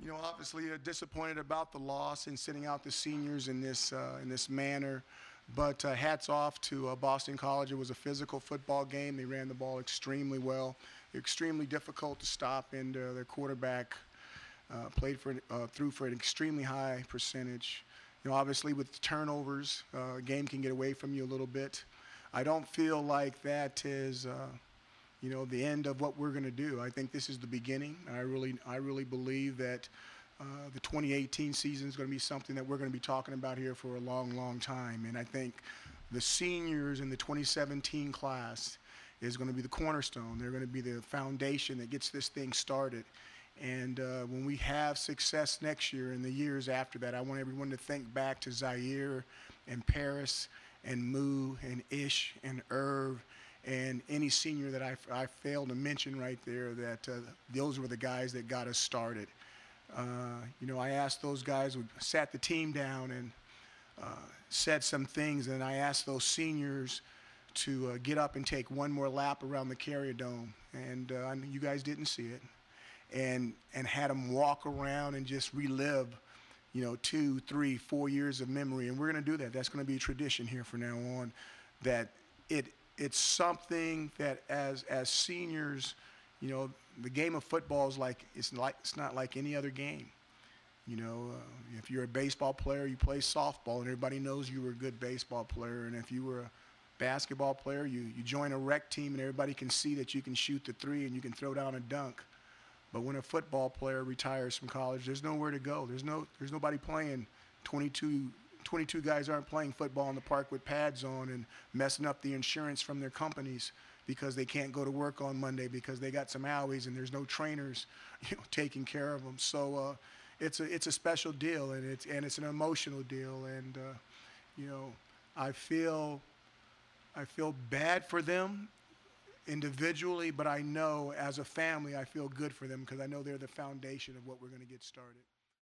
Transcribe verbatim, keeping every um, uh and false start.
You know, obviously uh, disappointed about the loss and sitting out the seniors in this uh, in this manner. But uh, hats off to uh, Boston College. It was a physical football game. They ran the ball extremely well. Extremely difficult to stop, and uh, their quarterback uh, played for uh, threw for an extremely high percentage. You know, obviously with turnovers, uh, a game can get away from you a little bit. I don't feel like that is. Uh, you know, the end of what we're going to do. I think this is the beginning. I really, I really believe that uh, the twenty eighteen season is going to be something that we're going to be talking about here for a long, long time. And I think the seniors in the twenty seventeen class is going to be the cornerstone. They're going to be the foundation that gets this thing started. And uh, when we have success next year and the years after that, I want everyone to think back to Zaire and Paris and Moo and Ish and Irv and any senior that I, I failed to mention right there, that uh, those were the guys that got us started. Uh, you know, I asked those guys, we sat the team down and uh, said some things, and I asked those seniors to uh, get up and take one more lap around the Carrier Dome, and uh, you guys didn't see it, and and had them walk around and just relive, you know, two, three, four years of memory, and we're going to do that. That's going to be a tradition here from now on. That it it's something that as as seniors, you know, the game of football is like it's like it's not like any other game. You know, uh, if you're a baseball player, you play softball, and everybody knows you were a good baseball player. And if you were a basketball player, you you join a rec team, and everybody can see that you can shoot the three and you can throw down a dunk. But when a football player retires from college, there's nowhere to go. There's no there's nobody playing twenty-two. twenty-two guys aren't playing football in the park with pads on and messing up the insurance from their companies because they can't go to work on Monday because they got some owies and there's no trainers, you know, taking care of them. So uh, it's a it's a special deal, and it's and it's an emotional deal, and uh, you know, I feel I feel bad for them individually, but I know as a family I feel good for them because I know they're the foundation of what we're going to get started.